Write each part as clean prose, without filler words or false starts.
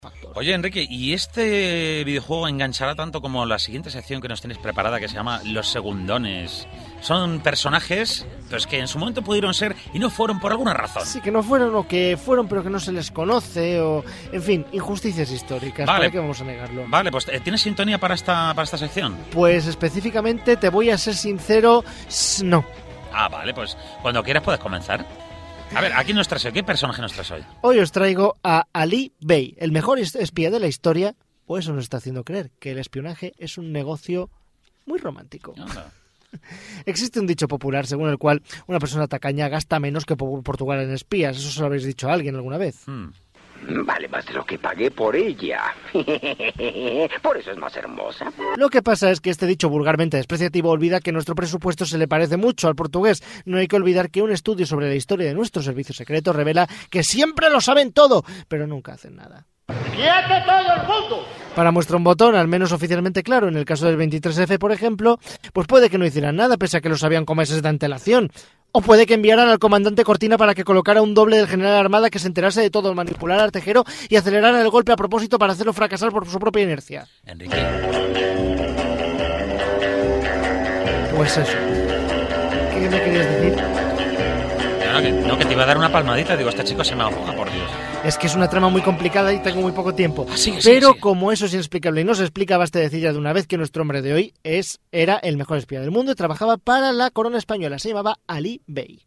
Oye, Enrique, ¿y este videojuego enganchará tanto como la siguiente sección que nos tienes preparada, que se llama Los Segundones? Son personajes pues, que en su momento pudieron ser y no fueron por alguna razón. Sí, que no fueron o que fueron pero que no se les conoce o... En fin, injusticias históricas. Vale. ¿Para qué vamos a negarlo? Vale, pues ¿tienes sintonía para esta sección? Pues específicamente, te voy a ser sincero, no. Ah, vale, pues cuando quieras puedes comenzar. A ver, ¿a quién nos traes hoy? ¿Qué personaje nos traes hoy? Hoy os traigo a Ali Bey, el mejor espía de la historia, o eso nos está haciendo creer, que el espionaje es un negocio muy romántico. Anda. Existe un dicho popular según el cual una persona tacaña gasta menos que Portugal en espías. Eso se lo habéis dicho a alguien alguna vez. Vale más de lo que pagué por ella. Por eso es más hermosa. Lo que pasa es que este dicho vulgarmente despreciativo olvida que nuestro presupuesto se le parece mucho al portugués. No hay que olvidar que un estudio sobre la historia de nuestros servicios secretos revela que siempre lo saben todo, pero nunca hacen nada. ¡Quiete todo el mundo! Para muestra un botón, al menos oficialmente claro, en el caso del 23F, por ejemplo, pues puede que no hicieran nada, pese a que lo sabían con meses de antelación. O puede que enviaran al comandante Cortina para que colocara un doble del general Armada que se enterase de todo, manipulara al Tejero y acelerara el golpe a propósito para hacerlo fracasar por su propia inercia. Enrique. Pues eso. ¿Qué me querías decir? No, que te iba a dar una palmadita. Digo, este chico se me ahoga, por Dios. Es que es una trama muy complicada y tengo muy poco tiempo. Sigue. Pero como eso es inexplicable y no se explica, basta decir ya de una vez que nuestro hombre de hoy era el mejor espía del mundo y trabajaba para la corona española. Se llamaba Ali Bey.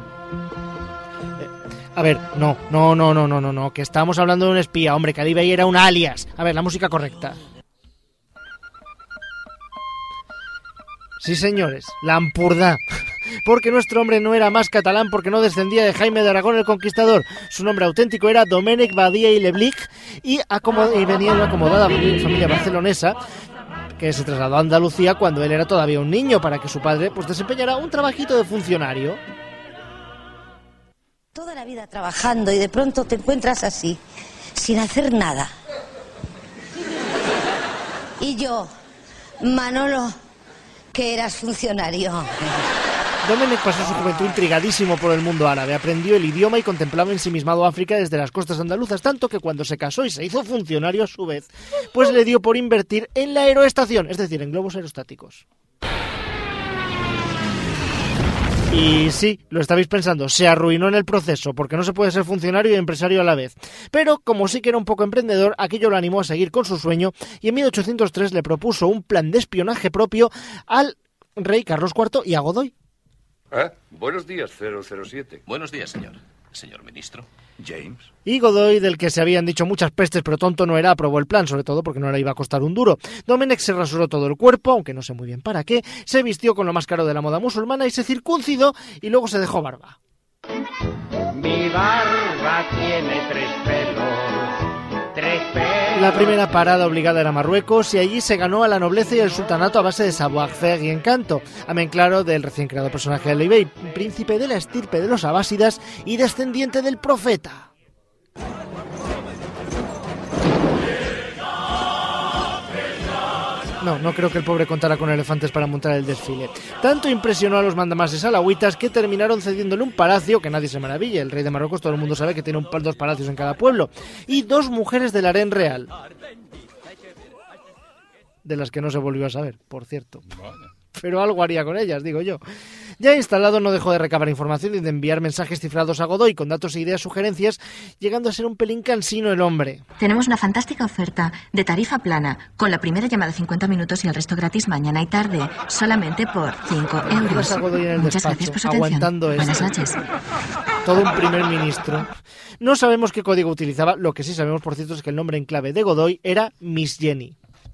A ver, no, que estábamos hablando de un espía, hombre, que Ali Bey era un alias. A ver, la música correcta. Sí, señores, Lampurdá. Porque nuestro hombre no era más catalán porque no descendía de Jaime de Aragón el Conquistador. Su nombre auténtico era Domènec Badia i Leblich y venía de una acomodada familia barcelonesa que se trasladó a Andalucía cuando él era todavía un niño para que su padre pues desempeñara un trabajito de funcionario. Toda la vida trabajando y de pronto te encuentras así, sin hacer nada. Y yo, Manolo, que eras funcionario. Domènec pasó su juventud intrigadísimo por el mundo árabe, aprendió el idioma y contemplaba ensimismado África desde las costas andaluzas, tanto que cuando se casó y se hizo funcionario a su vez, pues le dio por invertir en la aeroestación, es decir, en globos aerostáticos. Y sí, lo estabais pensando, se arruinó en el proceso, porque no se puede ser funcionario y empresario a la vez. Pero, como sí que era un poco emprendedor, aquello lo animó a seguir con su sueño y en 1803 le propuso un plan de espionaje propio al rey Carlos IV y a Godoy. Buenos días, 007. Buenos días, señor. Señor ministro. James. Y Godoy, del que se habían dicho muchas pestes, pero tonto no era, aprobó el plan, sobre todo porque no le iba a costar un duro. Domènec se rasuró todo el cuerpo, aunque no sé muy bien para qué, se vistió con lo más caro de la moda musulmana y se circuncidó y luego se dejó barba. Mi barba tiene tres pelos. La primera parada obligada era Marruecos y allí se ganó a la nobleza y el sultanato a base de savoir-faire y encanto. Amén claro del recién creado personaje de Ali Bey, príncipe de la estirpe de los abásidas y descendiente del profeta. No creo que el pobre contara con elefantes para montar el desfile. Tanto impresionó a los mandamases alauitas que terminaron cediéndole un palacio, que nadie se maraville. El rey de Marruecos, todo el mundo sabe que tiene dos palacios en cada pueblo, y 2 mujeres del harén real. De las que no se volvió a saber, por cierto. Pero algo haría con ellas, digo yo. Ya instalado, no dejó de recabar información y de enviar mensajes cifrados a Godoy con datos e ideas sugerencias, llegando a ser un pelín cansino el hombre. Tenemos una fantástica oferta de tarifa plana, con la primera llamada 50 minutos y el resto gratis mañana y tarde, solamente por 5 euros. Muchas gracias por su atención. Buenas noches. Todo un primer ministro. No sabemos qué código utilizaba, lo que sí sabemos, por cierto, es que el nombre en clave de Godoy era Miss Jenny.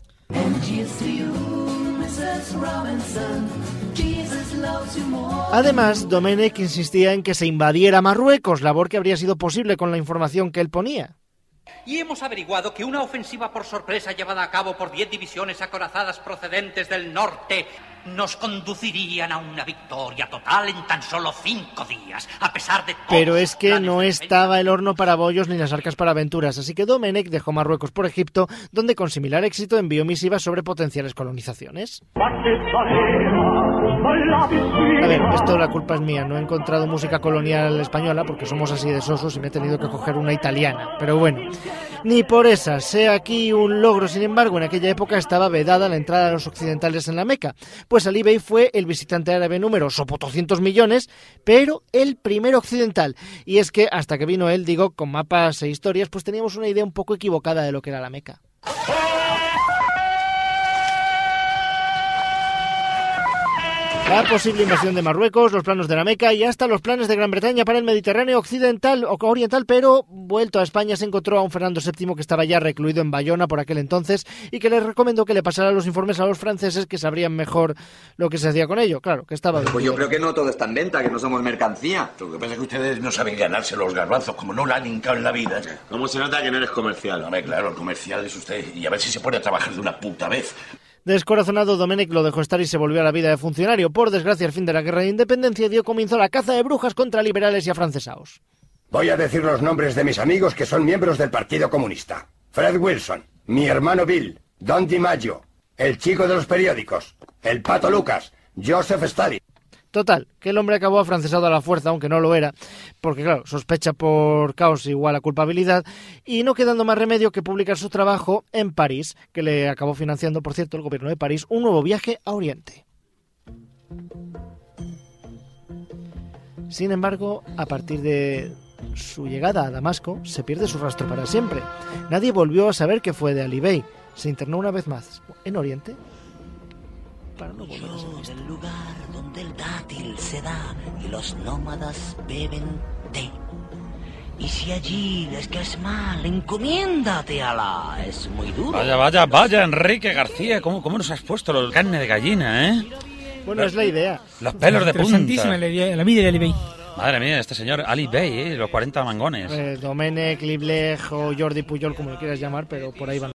Además, Domènec insistía en que se invadiera Marruecos, labor que habría sido posible con la información que él ponía. Y hemos averiguado que una ofensiva por sorpresa llevada a cabo por 10 divisiones acorazadas procedentes del norte nos conducirían a una victoria total en tan solo 5 días, a pesar de... Pero es que no estaba el horno para bollos ni las arcas para aventuras, así que Domenech dejó Marruecos por Egipto, donde con similar éxito envió misivas sobre potenciales colonizaciones. A ver, esto la culpa es mía, no he encontrado música colonial española porque somos así de sosos y me he tenido que coger una italiana, pero bueno, ni por esa, sé aquí un logro. Sin embargo, en aquella época estaba vedada la entrada de los occidentales en la Meca, pues Ali Bey fue el visitante árabe número 200 millones, pero el primer occidental, y es que hasta que vino él, digo, con mapas e historias, pues teníamos una idea un poco equivocada de lo que era la Meca. La posible invasión de Marruecos, los planos de la Meca y hasta los planes de Gran Bretaña para el Mediterráneo occidental o oriental, pero vuelto a España se encontró a un Fernando VII que estaba ya recluido en Bayona por aquel entonces y que le recomendó que le pasara los informes a los franceses, que sabrían mejor lo que se hacía con ello. Claro, que estaba... Pues yo creo que no todo está en venta, que no somos mercancía. Lo que pasa es que ustedes no saben ganarse los garbanzos, como no la han hincado en la vida. ¿Cómo se nota que no eres comercial? Hombre, claro, el comercial es usted, y a ver si se pone a trabajar de una puta vez. Descorazonado, Domenech lo dejó estar y se volvió a la vida de funcionario. Por desgracia, al fin de la guerra de independencia dio comienzo a la caza de brujas contra liberales y afrancesados. Voy a decir los nombres de mis amigos que son miembros del Partido Comunista. Fred Wilson, mi hermano Bill, Don DiMaggio, el chico de los periódicos, el Pato Lucas, Joseph Stalin. Total, que el hombre acabó afrancesado a la fuerza, aunque no lo era, porque claro, sospecha por caos igual a culpabilidad, y no quedando más remedio que publicar su trabajo en París, que le acabó financiando, por cierto, el gobierno de París, un nuevo viaje a Oriente. Sin embargo, a partir de su llegada a Damasco, se pierde su rastro para siempre. Nadie volvió a saber qué fue de Ali Bey. Se internó una vez más en Oriente para no volver a ser visto. Del lugar donde el dátil se da y los nómadas beben té. Y si allí les caes mal, encomiéndate a Alá, es muy duro. Vaya, Enrique García, ¿cómo nos has puesto la carne de gallina, eh? Bueno, es la idea. Los pelos de punta. Interesantísima la vida de Ali Bey. Madre mía, este señor Ali Bey, los 40 mangones. Domenech, Liebleg o Jordi Pujol, como lo quieras llamar, pero por ahí van.